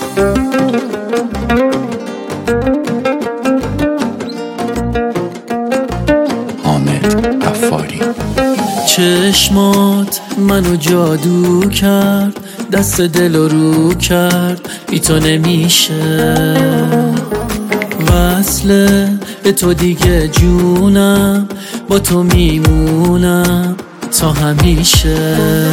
حامد غفاری. چشمات منو جادو کرد، دست دل رو کرد، بی تو نمیشه وصله به تو دیگه جونم، با تو میمونم تا همیشه.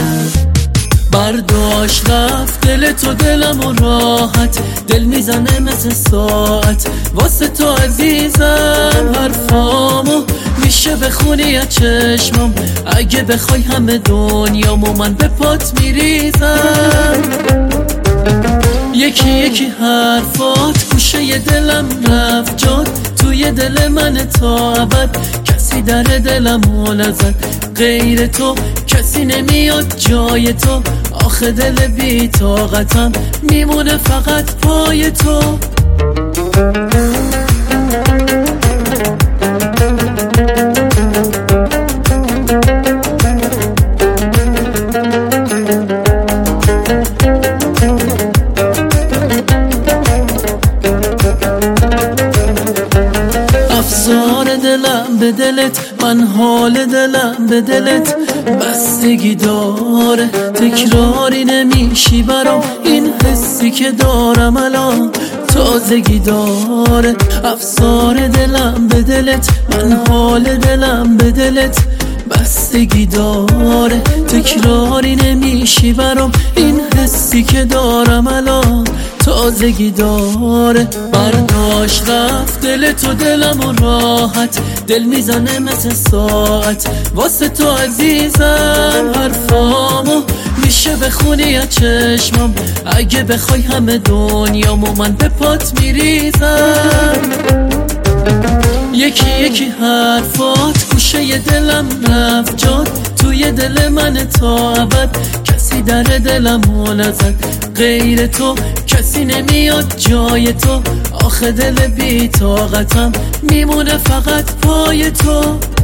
برداشت رفت دل تو دلم و راحت، دل میزنه مثل ساعت واسه تو عزیزم. حرفامو میشه بخونی از چشمم، اگه بخوای همه دنیامو من به پات میریزم. یکی یکی حرفات گوشه دلم رفت جات، توی دل من تا ابد کسی در دلمو نزد غیر تو، کسی نمیاد جای تو. آخه دل بی طاقتم میمونه فقط پای تو. افسار دلم به دلت، من حال دلم به دلت بستگی داره، تکراری نمیشی برام این حسی که دارم الان تازگی داره. افسار دلم به دلت، من حال دلم به دلت بستگی داره، تکراری نمیشی برام این حسی که دارم الان تازگی داره. برداشت رفت دل تو دلم و راحت، دل میزنه مثل ساعت واسه تو عزیزم. حرفامو میشه بخونی از چشمم، اگه بخوای همه دنیامو من به پات میریزم. یکی یکی حرفات گوشه دلم رفت جات، توی دل من تا ابد کسی در دلمو نزد غیر تو، کسی نمیاد جای تو. آخه دل بی طاقتم میمونه فقط پای تو.